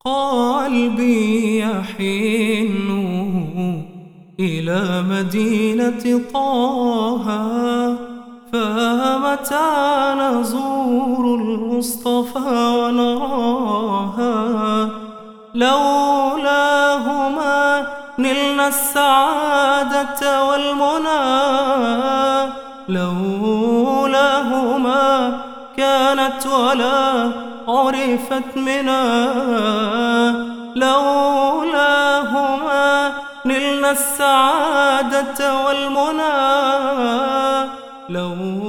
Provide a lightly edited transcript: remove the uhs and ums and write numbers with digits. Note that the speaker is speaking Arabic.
قلبي يحن إلى مدينة طه، فمتى نزور المصطفى ونراها، لولاهما نلنا السعادة والمنى، لولاهما كانت ولا عرفت منا، لولاهما نلنا السعادة والمنى،